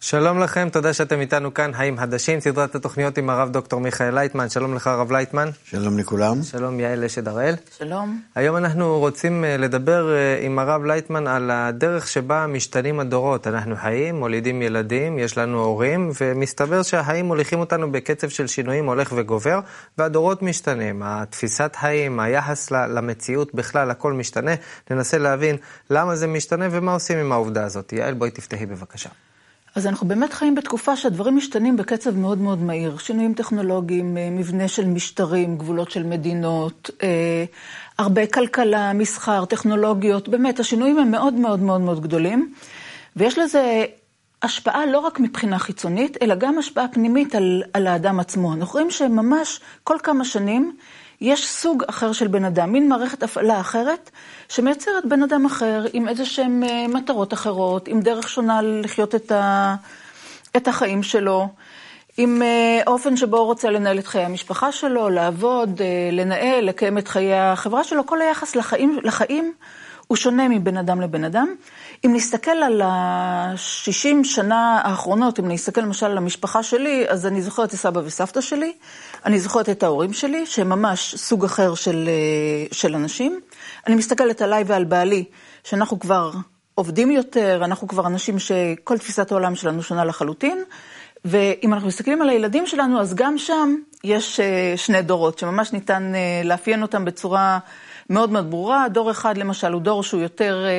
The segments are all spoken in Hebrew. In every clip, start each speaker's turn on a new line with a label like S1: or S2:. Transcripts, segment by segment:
S1: שלום לכם, תודה שאתם איתנו כאן, חיים חדשים, סדרת התוכניות עם הרב דוקטור מיכאל לייטמן. שלום לך הרב לייטמן.
S2: שלום לכולם.
S1: שלום יעל אשד הראל.
S3: שלום.
S1: היום אנחנו רוצים לדבר עם הרב לייטמן על הדרך שבה משתנים הדורות. אנחנו חיים, מולידים ילדים, יש לנו הורים, ומסתבר שהחיים מוליכים אותנו בקצב של שינויים הולך וגובר, והדורות משתנים. התפיסת חיים, היחס למציאות בכלל, הכל משתנה. ננסה להבין למה זה משתנה ומה עושים עם העובדה הזאת. יעל, בואי תפתחי בבקשה.
S3: אז אנחנו באמת חיים בתקופה שהדברים משתנים בקצב מאוד מאוד מהיר. שינויים טכנולוגיים, מבנה של משטרים, גבולות של מדינות, הרבה כלכלה, מסחר, טכנולוגיות. באמת, השינויים הם מאוד מאוד מאוד מאוד גדולים. ויש לזה השפעה לא רק מבחינה חיצונית, אלא גם השפעה פנימית על האדם עצמו. אנחנו רואים שממש כל כמה שנים יש סוג אחר של בן אדם, מין מערכת הפעלה אחרת, שמייצרת בן אדם אחר עם איזשהם מטרות אחרות, עם דרך שונה לחיות את החיים שלו, עם אופן שבו הוא רוצה לנהל את חיי המשפחה שלו, לעבוד, לנהל, לקיים את חיי החברה שלו. כל היחס לחיים הוא שונה מבן אדם לבן אדם. אם נסתכל על ה-60 שנה האחרונות, אם נסתכל למשל על המשפחה שלי, אז אני זוכרת את סבא וסבתא שלי, אני זוכרת את ההורים שלי, שהם ממש סוג אחר של אנשים. אני מסתכלת עליי ועל בעלי, שאנחנו כבר עובדים יותר, אנחנו כבר אנשים שכל תפיסת העולם שלנו שונה לחלוטין, ואם אנחנו מסתכלים על הילדים שלנו, אז גם שם יש שני דורות, שממש ניתן לאפיין אותם בצורה מאוד מאוד ברורה. דור אחד למשל הוא דור שהוא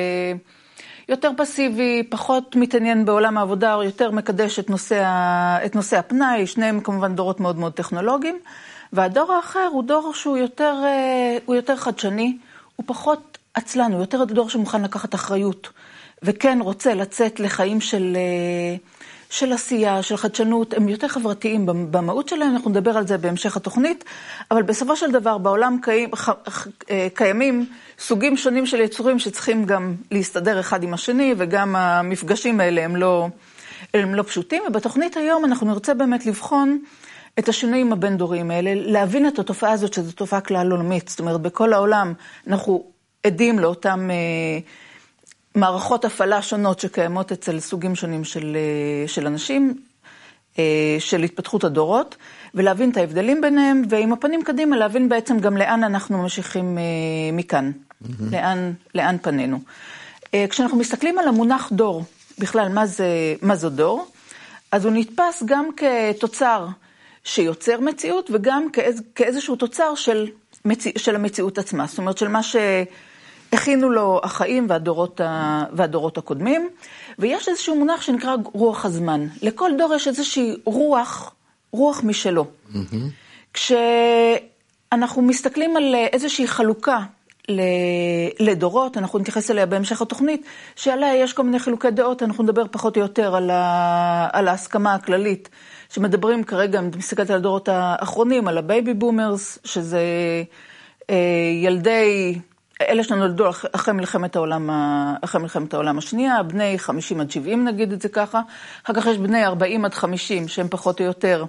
S3: יותר פסיבי, פחות מתעניין בעולם העבודה, או יותר מקדש את נושא הפנאי. שניהם כמובן דורות מאוד מאוד טכנולוגיים. והדור האחר הוא דור שהוא יותר חדשני, הוא פחות עצלן, הוא יותר דור שמוכן לקחת אחריות, וכן רוצה לצאת לחיים של עשייה, של חדשנות. הם יותר חברתיים במהות שלהם, אנחנו נדבר על זה בהמשך התוכנית, אבל בסופו של דבר בעולם קיימים סוגים שונים של יצורים שצריכים גם להסתדר אחד עם השני, וגם המפגשים האלה הם לא פשוטים. ובתוכנית היום אנחנו נרצה באמת לבחון את השינויים הבין-דוריים האלה, להבין את התופעה הזאת שזו תופעה כלל עולמית. זאת אומרת, בכל העולם אנחנו עדים לאותם מערכות הפעלה שונות שקיימות אצל סוגים שונים של אנשים, של התפתחות הדורות, ולהבין את ההבדלים ביניהם, ועם הפנים קדימה להבין בעצם גם לאן אנחנו ממשיכים מכאן, לאן פנינו. כשאנחנו מסתכלים על המונח דור, בכלל מה זו דור, אז הוא נתפס גם כתוצר שיוצר מציאות, וגם כאיזשהו תוצר של המציאות עצמה, זאת אומרת של מה הכינו לו החיים והדורות הקודמים. ויש איזשהו מונח שנקרא רוח הזמן. לכל דור יש איזושהי רוח משלו. כשאנחנו מסתכלים על איזושהי חלוקה לדורות, אנחנו נתייחס אליה בהמשך התוכנית, שעליה יש כל מיני חילוקי דעות, אנחנו נדבר פחות או יותר על ההסכמה הכללית, שמדברים כרגע, אם מסתכלת על הדורות האחרונים, על הבייבי בומרס, שזה ילדי אלה שנולדו אחרי מלחמת העולם השנייה, בני 50 עד 70 נגיד את זה ככה, אחר כך יש בני 40 עד 50 שהם פחות או יותר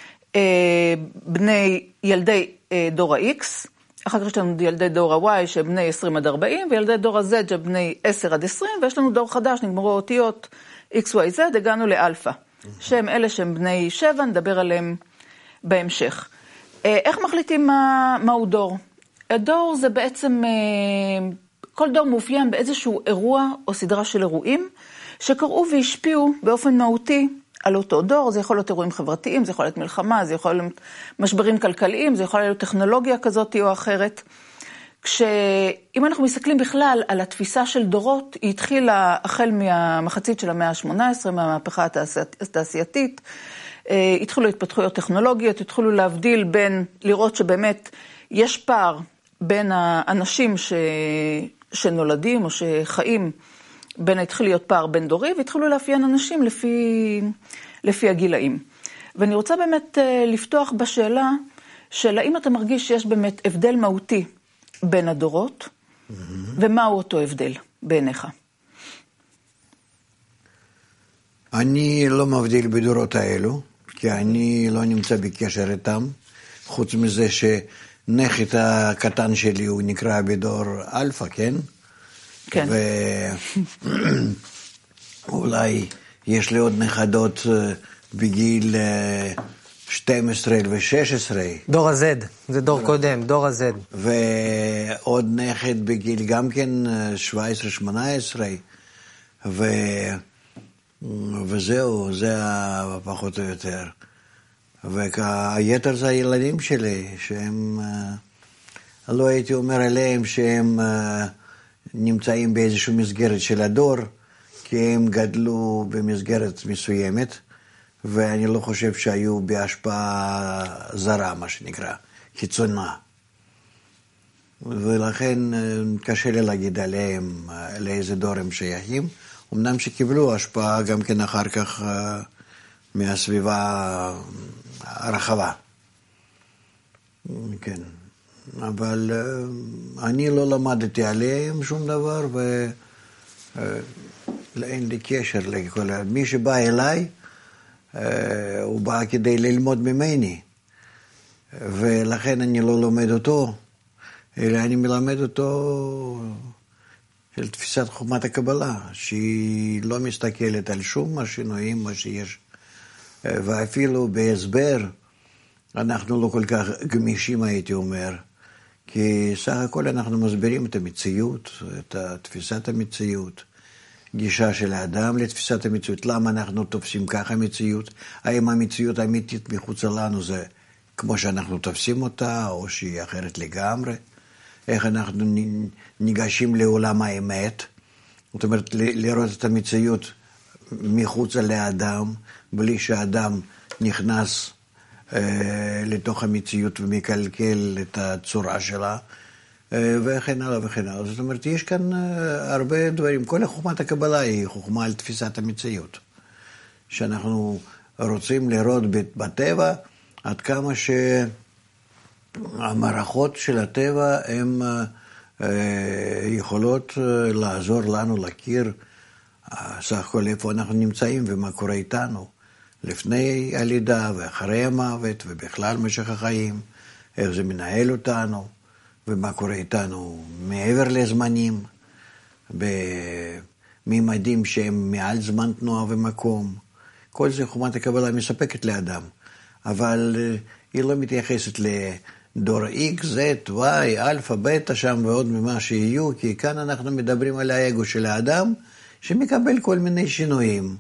S3: ילדי דור ה-X, אחר כך יש לנו ילדי דור ה-Y שהם בני 20 עד 40, וילדי דור ה-Z שהם בני 10 עד 20, ויש לנו דור חדש, נגמרו אותיות XYZ, הגענו לאלפא, שהם אלה שהם בני 7, נדבר עליהם בהמשך. איך מחליטים מהו דור? הדור זה בעצם, כל דור מאופיין באיזשהו אירוע או סדרה של אירועים, שקראו והשפיעו באופן מהותי על אותו דור. זה יכול להיות אירועים חברתיים, זה יכול להיות מלחמה, זה יכול להיות משברים כלכליים, זה יכול להיות טכנולוגיה כזאת או אחרת. אם אנחנו מסתכלים בכלל על התפיסה של דורות, היא התחילה החל מהמחצית של המאה ה-18, מהמהפכה התעשייתית, התחילו התפתחויות טכנולוגיות, התחילו להבדיל לראות שבאמת יש פער בין האנשים שנולדים או שחיים, התחיל להיות פער בין דורי, והתחילו לאפיין אנשים לפי הגילאים. ואני רוצה באמת לפתוח בשאלה של האם אתה מרגיש שיש באמת הבדל מהותי בין הדורות, ומהו אותו הבדל בעיניך?
S2: אני לא מבדיל בדורות האלו, כי אני לא נמצא בקשר איתם, חוץ מזה שנכד הקטן שלי הוא נקרא בדור אלפא, כן?
S3: כן.
S2: ואולי יש לי עוד נכדות בגיל 12 ו-16.
S1: דור ה-Z, זה דור קודם, דור ה-Z.
S2: ועוד נכד בגיל גם כן 17-18, וזהו, זה פחות או יותר. והיתר זה הילדים שלי, שהם, לא הייתי אומר עליהם שהם נמצאים באיזושהי מסגרת של הדור, כי הם גדלו במסגרת מסוימת, ואני לא חושב שהיו בהשפעה זרה, מה שנקרא, חיצונה. ולכן קשה לי להגיד עליהם לאיזה דור הם שייכים, אמנם שקיבלו השפעה גם כן אחר כך מהסביבה הרחבה. כן. אבל אני לא למדתי עליהם שום דבר, ואין לי קשר לכל... מי שבא אליי, הוא בא כדי ללמוד ממני, ולכן אני לא לומד אותו, אלא אני מלמד אותו של תפיסת חוכמת הקבלה, שהיא לא מסתכלת על שום השינויים, מה שיש, ואפילו בהסבר, אנחנו לא כל כך גמישים, הייתי אומר, כי סך הכל אנחנו מסבירים את המציאות, את תפיסת המציאות, גישה של האדם לתפיסת המציאות, למה אנחנו תופסים ככה מציאות, האם המציאות האמיתית מחוץ לנו זה כמו שאנחנו תופסים אותה, או שהיא אחרת לגמרי, איך אנחנו ניגשים לעולם האמת, זאת אומרת, לראות את המציאות מחוץ לאדם, בלי שהאדם נכנס לתוך המציאות ומקלקל את הצורה שלה, וכן הלאה וכן הלאה. זאת אומרת, יש כאן הרבה דברים. כל חוכמת הקבלה היא חוכמה על תפיסת המציאות. שאנחנו רוצים לראות בטבע עד כמה שהמערכות של הטבע הן יכולות לעזור לנו להכיר סך הכל איפה אנחנו נמצאים ומה קורה איתנו. לפני הלידה ואחרי המוות ובכלל משך החיים, איך זה מנהל אותנו ומה קורה איתנו מעבר לזמנים, בממדים שהם מעל זמן תנועה ומקום. כל זה חוכמת הקבלה מספקת לאדם, אבל היא לא מתייחסת לדור X, Z, Y, אלפא, בטא שם ועוד ממה שיהיו, כי כאן אנחנו מדברים על האגו של האדם שמקבל כל מיני שינויים.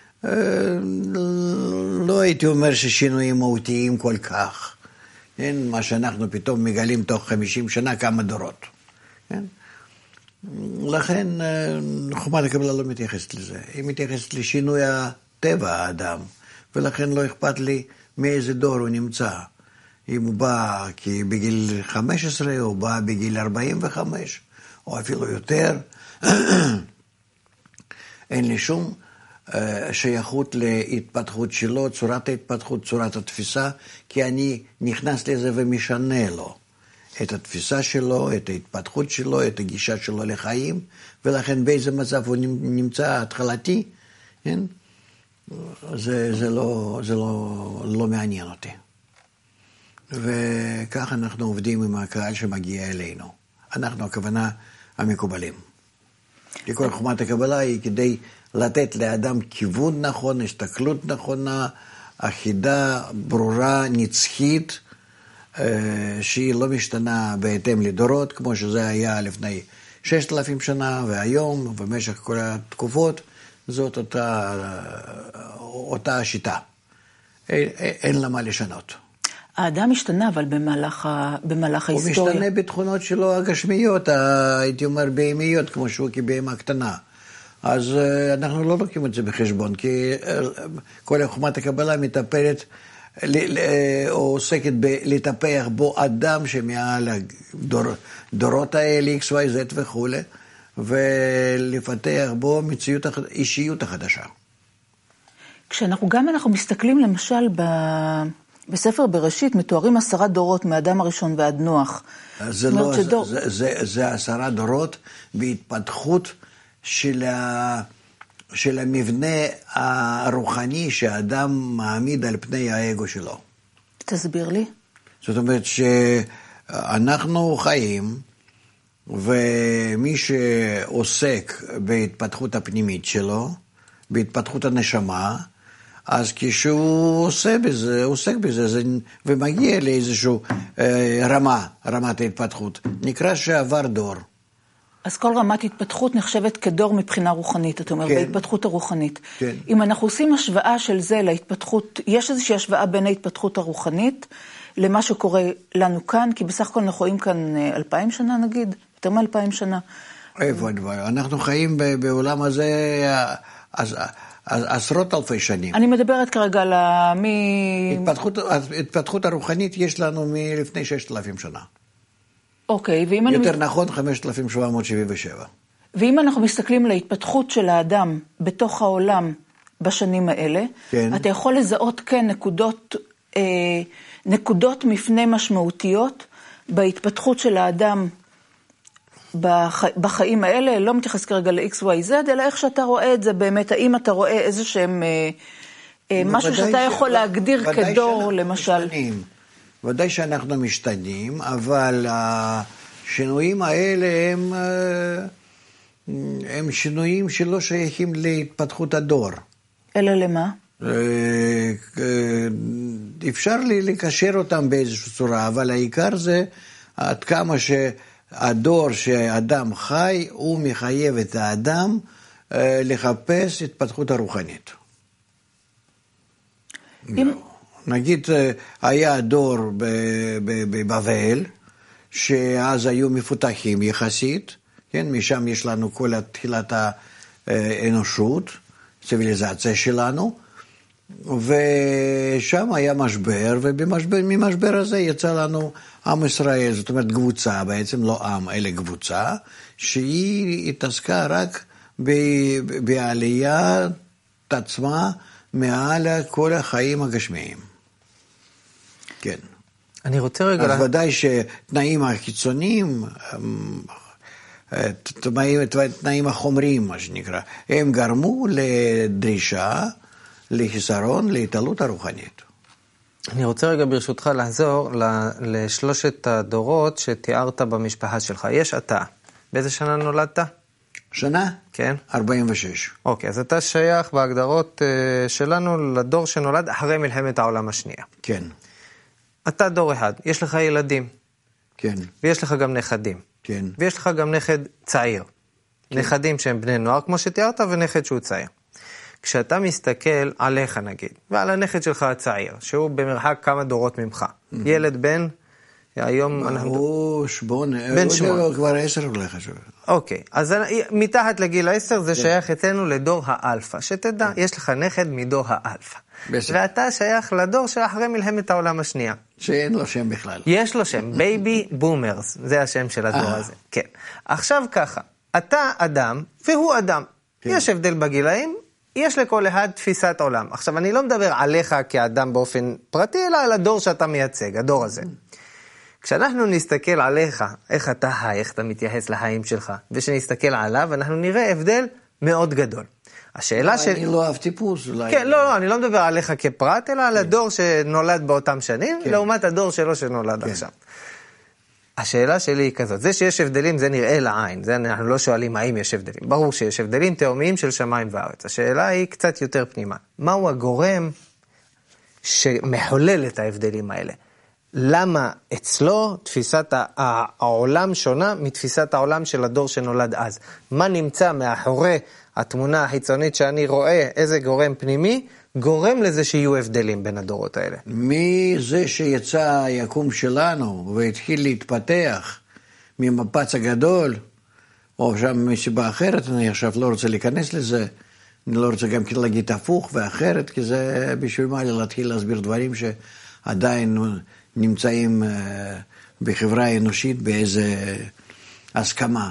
S2: לא הייתי אומר ששינויים מהותיים כל כך, כן? מה שאנחנו פתאום מגלים תוך 50 שנה כמה דורות, כן? לכן חוכמת הקבלה לא מתייחסת לזה, היא מתייחסת לשינוי הטבע האדם, ולכן לא אכפת לי מאיזה דור הוא נמצא, אם הוא בא בגיל 15 או בא בגיל 45 או אפילו יותר, אין לי שום שייכות להתפתחות שלו, צורת ההתפתחות, צורת התפיסה, כי אני נכנס לזה ומשנה לו את התפיסה שלו, את ההתפתחות שלו, את הגישה שלו לחיים, ולכן באיזה מצב הוא נמצא התחלתי, כן? זה לא מעניין אותי. וכך אנחנו עובדים עם הקהל שמגיע אלינו. אנחנו, הכוונה, המקובלים. כי כל חוכמת הקבלה היא כדי לתת לאדם כיוון נכון, הסתכלות נכונה, אחידה, ברורה, נצחית, שהיא לא משתנה בהתאם לדורות, כמו שזה היה לפני 6,000 שנה, והיום, ובמשך כל התקופות, זאת אותה השיטה. אין לה מה לשנות.
S3: האדם משתנה, אבל במהלך ההיסטוריה.
S2: הוא משתנה בתכונות שלו הגשמיות, הייתי אומר בהמיות, כמו שהוא כבהמה קטנה. אז אנחנו לא לוקחים את זה בחשבון, כי כל חוכמת הקבלה מטפלת, או עוסקת בלטפח בו אדם שמעל הדורות האלה, X, Y, Z וכו', ולפתח בו אישיות החדשה.
S3: כשאנחנו מסתכלים למשל בספר בראשית, מתוארים 10 דורות מאדם הראשון ועד נוח.
S2: זה 10 דורות בהתפתחות של המבנה הרוחני שהאדם מעמיד על פני האגו שלו.
S3: תסביר לי.
S2: זאת אומרת שאנחנו חיים, ומי שעוסק בהתפתחות הפנימית שלו, בהתפתחות הנשמה, אז כשהוא עוסק בזה ומגיע לאיזושהי רמת ההתפתחות, נקרא שעבר דור.
S3: אז כל רמת התפתחות נחשבת כדור מבחינה רוחנית, אתה אומר,
S2: כן.
S3: בהתפתחות הרוחנית.
S2: כן.
S3: אם אנחנו עושים השוואה של זה להתפתחות, יש איזושהי השוואה בין ההתפתחות הרוחנית למה שקורה לנו כאן, כי בסך הכל אנחנו רואים כאן 2000 שנה נגיד, יותר מ-2000 שנה.
S2: איפה הדבר? אנחנו חיים בעולם הזה עשרות אלפי שנים.
S3: אני מדברת כרגע על
S2: התפתחות הרוחנית יש לנו מלפני 6,000 שנה.
S3: אוקיי, ואם אני...
S2: יותר נכון 5,777.
S3: ואם אנחנו מסתכלים להתפתחות של האדם בתוך העולם בשנים האלה,
S2: כן.
S3: אתה יכול לזהות כן נקודות מפנה משמעותיות בהתפתחות של האדם בחיים האלה, לא מתייחס כרגע ל-X, Y, Z, אלא איך שאתה רואה את זה באמת, האם אתה רואה איזה שהם, משהו שאתה יכול להגדיר כדור, למשל.
S2: ודאי שאנחנו משתנים, אבל השינויים האלה הם שינויים שלא שייכים להתפתחות הדור.
S3: אלא למה?
S2: אפשר לקשר אותם באיזושהי צורה, אבל העיקר זה עד כמה שהדור שאדם חי, הוא מחייב את האדם לחפש התפתחות הרוחנית. נגיד, היה דור בבבל, שאז היו מפותחים יחסית, כן? משם יש לנו כל תחילת האנושות, ציוויליזציה שלנו, ושם היה משבר, וממשבר הזה יצא לנו עם ישראל, זאת אומרת קבוצה, בעצם לא עם, אלא קבוצה, שהיא התעסקה רק בעליית עצמה מעל כל החיים הגשמיים. כן.
S1: אני רוצה רגע...
S2: אז ודאי שתנאים החיצוניים, תנאים החומריים, מה שנקרא, הם גרמו לדרישה, לחיסרון, להתעלות הרוחנית.
S1: אני רוצה רגע ברשותך לחזור לשלושת הדורות שתיארת במשפחה שלך. יש אתה. באיזה שנה נולדת?
S2: שנה?
S1: כן.
S2: 46.
S1: אוקיי, אז אתה שייך בהגדרות שלנו לדור שנולד אחרי מלחמת העולם השנייה.
S2: כן.
S1: אתה דור אחד, יש לך ילדים.
S2: כן.
S1: ויש לך גם נכדים.
S2: כן.
S1: ויש לך גם נכד צעיר. כן. נכדים שהם בני נוער, כמו שתיארת, ונכד שהוא צעיר. כשאתה מסתכל עליך נגיד, ועל הנכד שלך הצעיר, שהוא במרחק כמה דורות ממך, ילד בן, היום אנחנו...
S2: הוא שמונה,
S1: בן שמונה.
S2: הוא כבר 10 אולי חשוב.
S1: אוקיי, אז מתחת לגיל 10 זה שייך אצלנו לדור האלפא, שתדע, יש לך נכד מדור האלפא. ואתה שייך לדור שאחרי מלחמת העולם השנייה.
S2: שאין לו שם בכלל.
S1: יש לו שם, בייבי בומרס, זה השם של הדור הזה. כן. עכשיו ככה, אתה אדם והוא אדם. יש הבדל בגילאים, יש לכל אחד תפיסת עולם. עכשיו, אני לא מדבר עליך כאדם באופן פרטי, אלא על הדור שאתה מייצג, הדור הזה. כשאנחנו נסתכל עליך, איך אתה חי, איך אתה מתייחס לחיים שלך, ושנסתכל עליו, אנחנו נראה הבדל מאוד גדול. השאלה של...
S2: אני לא אוהב טיפוס.
S1: כן, לא, אני לא מדבר עליך כפרט, אלא על הדור שנולד באותם שנים, לעומת הדור שלו שנולד עכשיו. השאלה שלי היא כזאת, זה שיש הבדלים זה נראה לעין, זה אנחנו לא שואלים האם יש הבדלים, ברור שיש הבדלים תאומיים של שמיים וארץ, השאלה היא קצת יותר פנימה, מהו הגורם שמחולל את ההבדלים האלה? למה אצלו תפיסת העולם שונה מתפיסת העולם של הדור שנולד אז? מה נמצא מאחורי התמונה החיצונית שאני רואה, איזה גורם פנימי, גורם לזה שיהיו הבדלים בין הדורות האלה?
S2: מזה שיצא היקום שלנו והתחיל להתפתח ממפץ הגדול, או שם מסיבה אחרת, אני עכשיו לא רוצה להיכנס לזה, אני לא רוצה גם להגיד הפוך ואחרת, כי זה בשביל מה להתחיל להסביר דברים שעדיין נמצאים בחברה האנושית באיזה הסכמה.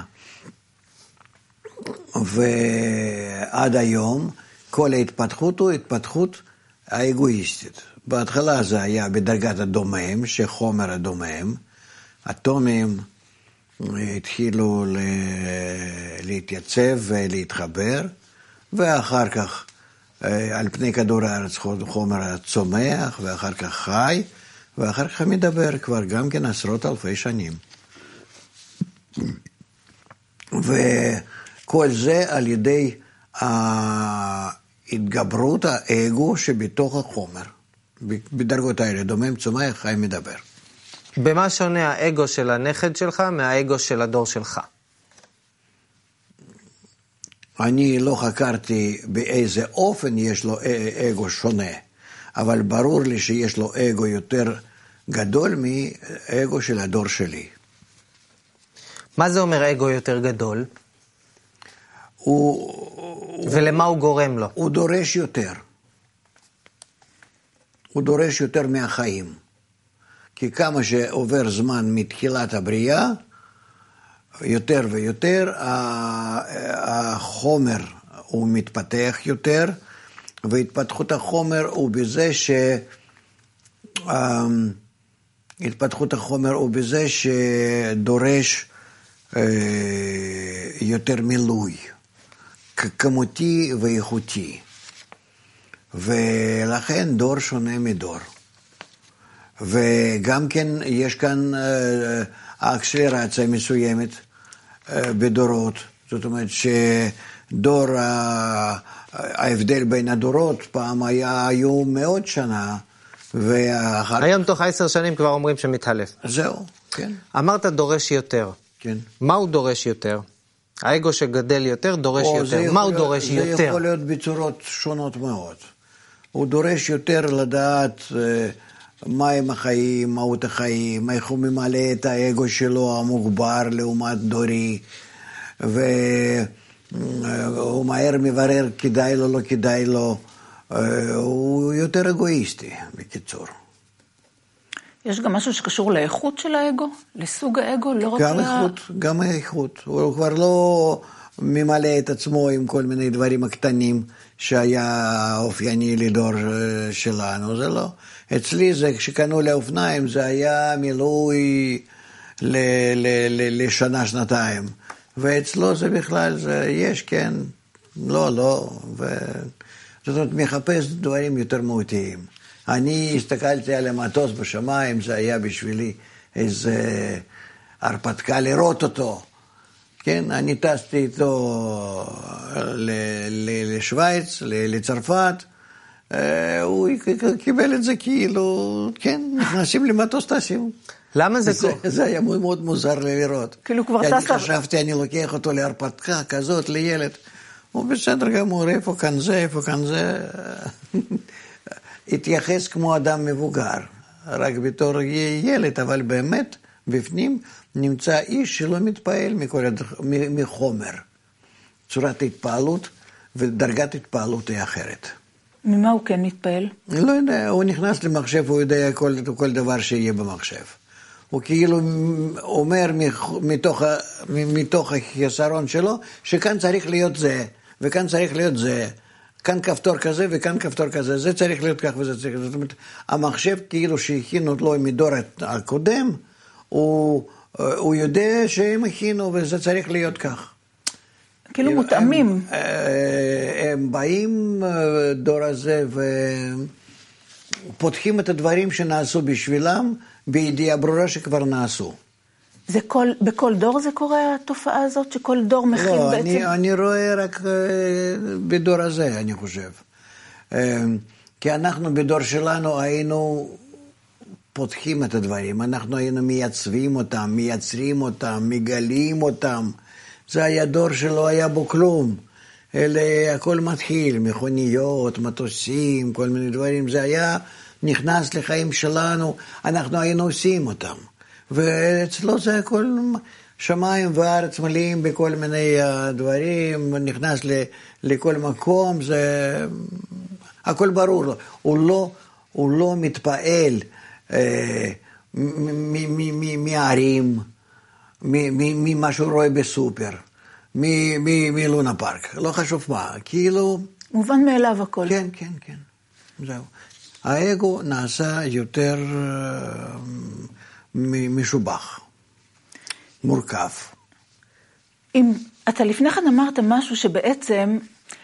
S2: ועד היום כל ההתפתחות הוא התפתחות האגואיסטית. בהתחלה זה היה בדרגת הדומם, שחומר הדומם, אטומים התחילו להתייצב ולהתחבר, ואחר כך על פני כדור הארץ חומר הצומח, ואחר כך חי, ואחר כך מדבר כבר גם כן עשרות אלפי שנים. וכל זה על ידי התגברות האגו שבתוך החומר. בדרגות האלה, דומם, צומח, חי, מדבר.
S1: במה שונה האגו של הנכד שלך מהאגו של הדור שלך?
S2: אני לא חקרתי באיזה אופן יש לו אגו שונה, אבל ברור לי שיש לו אגו יותר גדול מאגו של הדור שלי.
S1: מה זה אומר אגו יותר גדול? ולמה הוא גורם לו?
S2: הוא דורש יותר. הוא דורש יותר מהחיים. כי כמה שעובר זמן מתחילת הבריאה, יותר ויותר, החומר הוא מתפתח יותר, והתפתחות החומר הוא בזה התפתחות החומר הוא בזה שדורש יותר מילוי, כמותי ואיכותי. ולכן דור שונה מדור. וגם כן יש כאן אקסלרציה מסוימת בדורות. זאת אומרת שדור, ההבדל בין הדורות פעם היו 100 שנה,
S1: היום תוך 10 שנים כבר אומרים שמתחלף.
S2: זהו, כן.
S1: אמרת דורש יותר.
S2: כן.
S1: מה הוא דורש יותר? האגו שגדל יותר דורש יותר. מה הוא דורש יותר?
S2: זה יכול להיות בצורות שונות מאוד. הוא דורש יותר לדעת מהם החיים, מהות החיים, איך הוא ממלא את האגו שלו המוגבר לעומת דורי, והוא מהר מברר כדאי לו, לא כדאי לו, הוא יותר אגואיסטי, בקיצור.
S3: יש גם משהו שקשור לאיכות של האגו? לסוג האגו? לא רק
S2: גם האיכות. הוא כבר לא ממלא את עצמו עם כל מיני דברים הקטנים שהיה אופייני לדור שלנו, זה לא. אצלי זה, כשקנו לאופניים, זה היה מילוי לשנה, שנתיים. ואצלו זה בכלל, זה יש, כן, לא. זאת אומרת, מחפש דברים יותר מהותיים. אני הסתכלתי על המטוס בשמיים, זה היה בשבילי איזה הרפתקה לראות אותו. כן, אני טסתי איתו לשוויץ, לצרפת, הוא קיבל את זה כאילו, כן, נכנסים למטוס טסים.
S1: למה זה קורה?
S2: זה היה מאוד מוזר לי לראות.
S3: כאילו כבר
S2: טס. אני חשבתי, אני לוקח אותו להרפתקה כזאת, לילד. הוא בסדר גמור, איפה כאן זה. התייחס כמו אדם מבוגר, רק בתור ילד, אבל באמת, בפנים נמצא איש שלא מתפעל מחומר. צורת התפעלות ודרגת התפעלות היא אחרת.
S3: ממה הוא כן מתפעל?
S2: לא יודע, הוא נכנס למחשב, הוא יודע כל דבר שיהיה במחשב. הוא כאילו אומר מתוך החסרון שלו, שכאן צריך להיות זה, וכאן צריך להיות זה. כאן כפתור כזה וכאן כפתור כזה, זה צריך להיות כך וזה צריך להיות. זאת אומרת, המחשב כאילו שהכינו לו מדור הקודם, הוא יודע שהם הכינו וזה צריך להיות כך.
S3: כאילו מותאמים.
S2: הם באים דור הזה ופותחים את הדברים שנעשו בשבילם, בידיעה ברורה שכבר נעשו.
S3: זה בכל דור זה קורה התופעה הזאת, שכל דור מכין
S2: לא,
S3: בעצם?
S2: אני רואה רק בדור הזה, אני חושב. כי אנחנו בדור שלנו היינו פותחים את הדברים, אנחנו היינו מייצבים אותם, מייצרים אותם, מגלים אותם. זה היה דור שלא היה בו כלום. אלה הכל מתחיל, מכוניות, מטוסים, כל מיני דברים. זה היה נכנס לחיים שלנו, אנחנו היינו עושים אותם. ואצלו זה הכל שמיים וארץ מלאים בכל מיני דברים, נכנס לכל מקום, זה הכל ברור לו. הוא לא מתפעל מהערים, ממה שהוא רואה בסופר, מלונה פארק, לא חשוב מה, כאילו...
S3: מובן מאליו הכל.
S2: כן, זהו. האגו נעשה יותר משובח, מורכב.
S3: אם אתה לפני כן אמרת משהו שבעצם,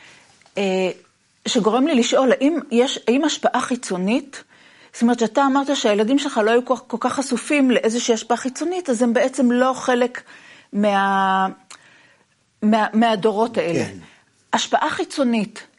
S3: שגורם לי לשאול, האם השפעה חיצונית, זאת אומרת שאתה אמרת שהילדים שלך לא היו כל כך חשופים לאיזושהי השפעה חיצונית, אז הם בעצם לא חלק מהדורות האלה.
S2: כן.
S3: השפעה חיצונית,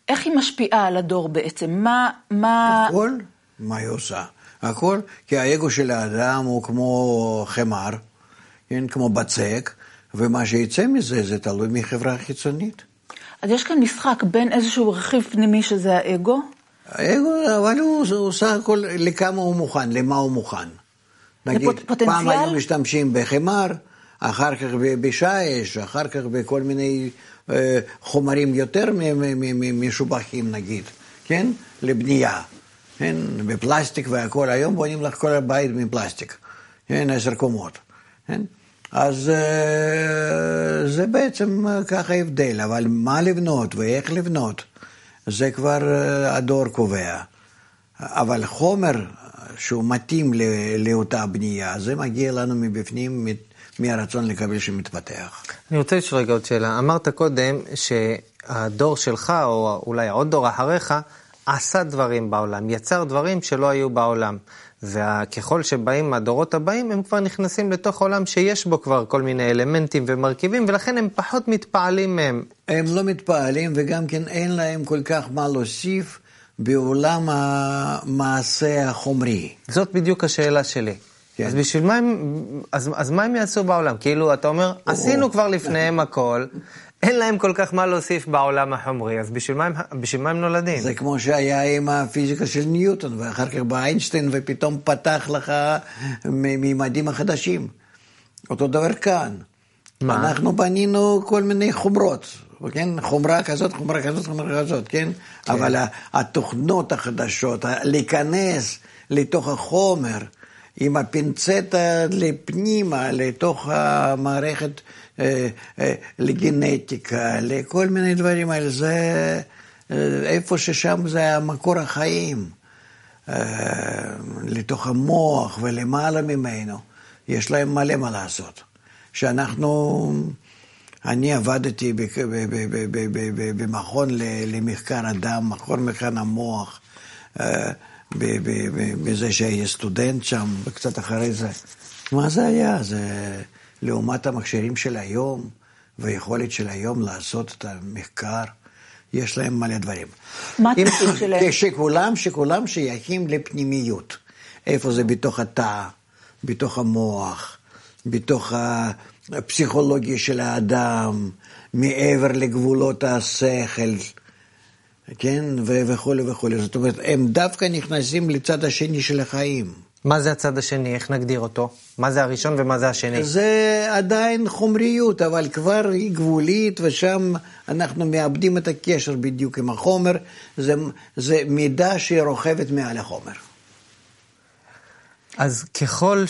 S3: איך היא משפיעה על הדור בעצם? מה...
S2: הכל, מה היא עושה? הכל, כי האגו של האדם הוא כמו חמר, כן, כמו בצק, ומה שיצא מזה זה תלוי מחברה חיצונית.
S3: אז יש כאן משחק בין איזשהו רכיב פנימי שזה האגו?
S2: האגו, אבל הוא עושה הכל לכמה הוא מוכן, למה הוא מוכן. נגיד, פעם היו משתמשים בחמר, אחר כך בשיש, אחר כך בכל מיני חומרים יותר משובחים נגיד, כן? לבנייה, כן? בפלסטיק והכל, היום בונים לך כל הבית מפלסטיק, כן? 10 קומות, כן? אז זה בעצם ככה הבדל, אבל מה לבנות ואיך לבנות, זה כבר הדור קובע. אבל חומר שהוא מתאים לאותה בנייה, זה מגיע לנו מבפנים, מהרצון לקבל שמתפתח.
S1: אני רוצה לשאול רגע עוד שאלה. אמרת קודם שהדור שלך, או אולי עוד דור אחריך, עשה דברים בעולם, יצר דברים שלא היו בעולם. וככל שבאים הדורות הבאים, הם כבר נכנסים לתוך עולם שיש בו כבר כל מיני אלמנטים ומרכיבים, ולכן הם פחות מתפעלים מהם.
S2: הם לא מתפעלים, וגם כן אין להם כל כך מה להוסיף בעולם המעשה החומרי.
S1: זאת בדיוק השאלה שלי. כן. אז בשביל מה הם, אז מה הם יעשו בעולם? כאילו, אתה אומר, עשינו כבר לפניהם הכל, אין להם כל כך מה להוסיף בעולם החומרי, אז בשביל מה הם נולדים?
S2: זה כמו שהיה עם הפיזיקה של ניוטון, ואחר כך באיינשטיין, ופתאום פתח לך ממדים החדשים. אותו דבר כאן. מה? אנחנו בנינו כל מיני חומרות, כן? חומרה כזאת, חומרה כזאת, חומרה כזאת, כן? כן. אבל התוכנות החדשות, להיכנס לתוך החומר, עם הפינצטה לפנימה, לתוך המערכת לגנטיקה, לכל מיני דברים האלה, זה איפה ששם זה המקור החיים, לתוך המוח ולמעלה ממנו, יש להם מלא מה לעשות. אני עבדתי במכון למחקר אדם, מכון מחקר המוח, בזה שהיה סטודנט שם, וקצת אחרי זה. מה זה היה? זה לעומת המכשירים של היום, ויכולת של היום לעשות את המחקר, יש להם מלא דברים.
S3: מה התפקיד שלהם?
S2: שכולם שייכים לפנימיות. איפה זה? בתוך התא, בתוך המוח, בתוך הפסיכולוגיה של האדם, מעבר לגבולות השכל, כן, וכו' וכו'. זאת אומרת, הם דווקא נכנסים לצד השני של החיים.
S1: מה זה הצד השני? איך נגדיר אותו? מה זה הראשון ומה זה השני?
S2: זה עדיין חומריות, אבל כבר היא גבולית, ושם אנחנו מאבדים את הקשר בדיוק עם החומר. זה מידה שהיא רוכבת מעל החומר.
S1: אז ככל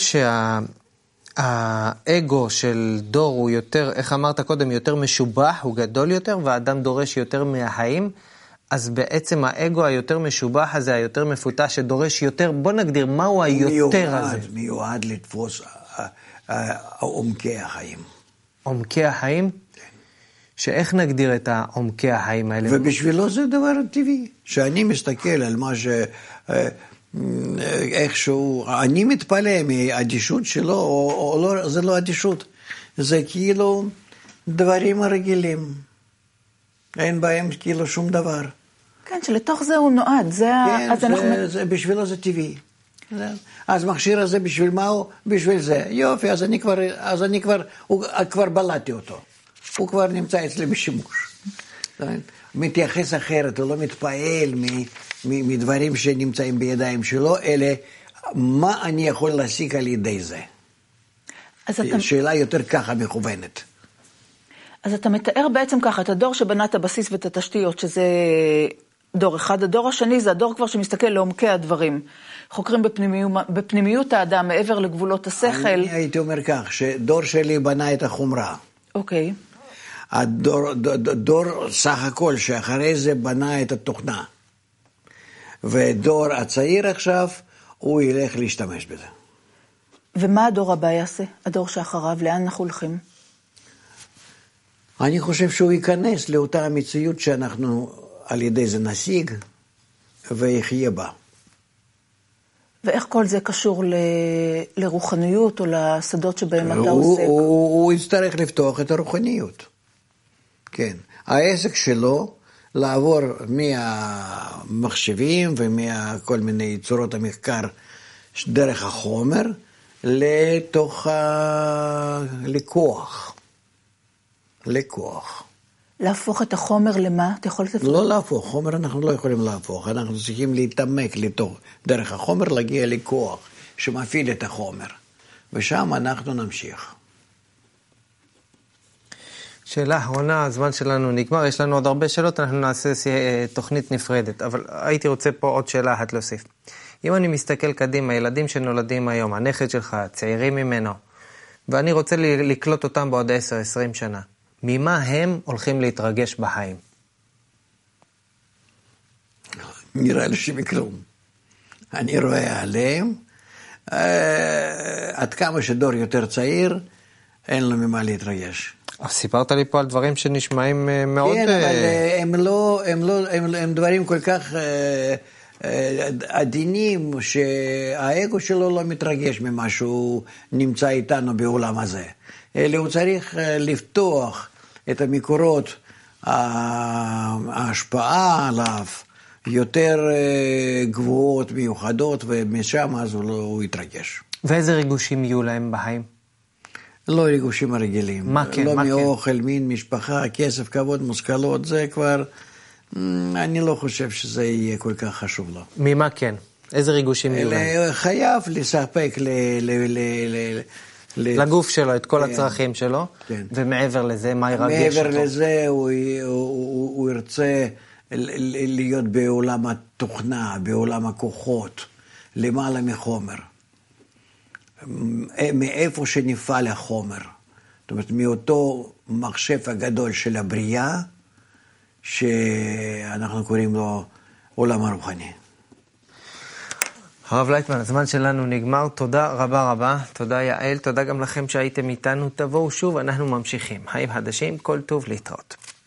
S1: האגו של דור הוא יותר, איך אמרת קודם, יותר משובח, הוא גדול יותר, והאדם דורש יותר מהחיים, אז בעצם האגו היותר משובח הזה, היותר מפותח, שדורש יותר, בוא נגדיר, מהו היותר הזה?
S2: מיועד לתפוס עומקי החיים.
S1: עומקי החיים?
S2: כן.
S1: שאיך נגדיר את עומקי החיים האלה?
S2: ובשבילו זה דבר טבעי. שאני מסתכל על מה איכשהו, אני מתפלא מהאדישות שלו, או לא, זה לא אדישות, זה כאילו דברים הרגילים. אין בהם כאילו שום דבר.
S3: כן, שלתוך זה הוא נועד.
S2: כן, בשבילו זה טבעי. אז מכשיר הזה בשביל מה הוא? בשביל זה. יופי, אז אני כבר בלעתי אותו. הוא כבר נמצא אצלי בשימוש. מתייחס אחרת, הוא לא מתפעל מדברים שנמצאים בידיים שלו, אלא מה אני יכול להשיג על ידי זה. שאלה יותר ככה מכוונת.
S3: אז אתה מתאר בעצם ככה, את הדור שבנה את הבסיס ואת התשתיות, שזה דור אחד. הדור השני זה הדור כבר שמסתכל לעומקי הדברים. חוקרים בפנימיות האדם, מעבר לגבולות השכל.
S2: אני הייתי אומר כך, שדור שלי בנה את החומרה.
S3: אוקיי.
S2: הדור סך הכל שאחרי זה בנה את התוכנה. ודור הצעיר עכשיו, הוא ילך להשתמש בזה.
S3: ומה הדור הבא יעשה? הדור שאחריו, לאן אנחנו הולכים?
S2: אני חושב שהוא ייכנס לאותה המציאות שאנחנו על ידי זה נשיג, ויחיה בה.
S3: ואיך כל זה קשור לרוחניות או לשדות שבהם אתה עוסק?
S2: הוא יצטרך לפתוח את הרוחניות. כן. העסק שלו לעבור מהמחשבים ומכל מיני צורות המחקר דרך החומר לכוח.
S3: להפוך את החומר למה? אתה יכול לתפור?
S2: לא להפוך, חומר אנחנו לא יכולים להפוך, אנחנו צריכים להתעמק דרך החומר להגיע לכוח שמפעיל את החומר, ושם אנחנו נמשיך.
S1: שאלה אחרונה, הזמן שלנו נגמר, יש לנו עוד הרבה שאלות, אנחנו נעשה תוכנית נפרדת, אבל הייתי רוצה פה עוד שאלה אחת להוסיף. אם אני מסתכל קדימה, ילדים שנולדים היום, הנכד שלך, צעירים ממנו, ואני רוצה לקלוט אותם בעוד 10-20 שנה, ממה הם הולכים להתרגש בחיים?
S2: נראה לי שמכלום. אני רואה עליהם, עד כמה שדור יותר צעיר, אין לו ממה להתרגש.
S1: סיפרת לי פה על דברים שנשמעים מאוד...
S2: כן, אבל הם דברים כל כך עדינים, שהאגו שלו לא מתרגש ממה שהוא נמצא איתנו בעולם הזה. אלא הוא צריך לפתוח את המקורות, ההשפעה עליו יותר גבוהות, מיוחדות, ומשם אז הוא יתרגש.
S1: ואיזה ריגושים יהיו להם בחיים?
S2: לא ריגושים הרגילים.
S1: מה כן?
S2: לא מאוכל, מין, משפחה, כסף, כבוד, מושכלות, זה כבר, אני לא חושב שזה יהיה כל כך חשוב לו.
S1: ממה כן? איזה ריגושים יהיו להם?
S2: חייב לספק
S1: לגוף שלו, את כל הצרכים שלו,
S2: כן.
S1: ומעבר לזה, מה ירגש אותו?
S2: מעבר לזה, הוא ירצה להיות בעולם התוכנה, בעולם הכוחות, למעלה מחומר. מאיפה שנפעל החומר. זאת אומרת, מאותו מחשב הגדול של הבריאה, שאנחנו קוראים לו עולם הרוחני.
S1: הרב לייטמן, הזמן שלנו נגמר, תודה רבה רבה, תודה יעל, תודה גם לכם שהייתם איתנו, תבואו שוב, אנחנו ממשיכים. חיים חדשים, כל טוב, להתראות.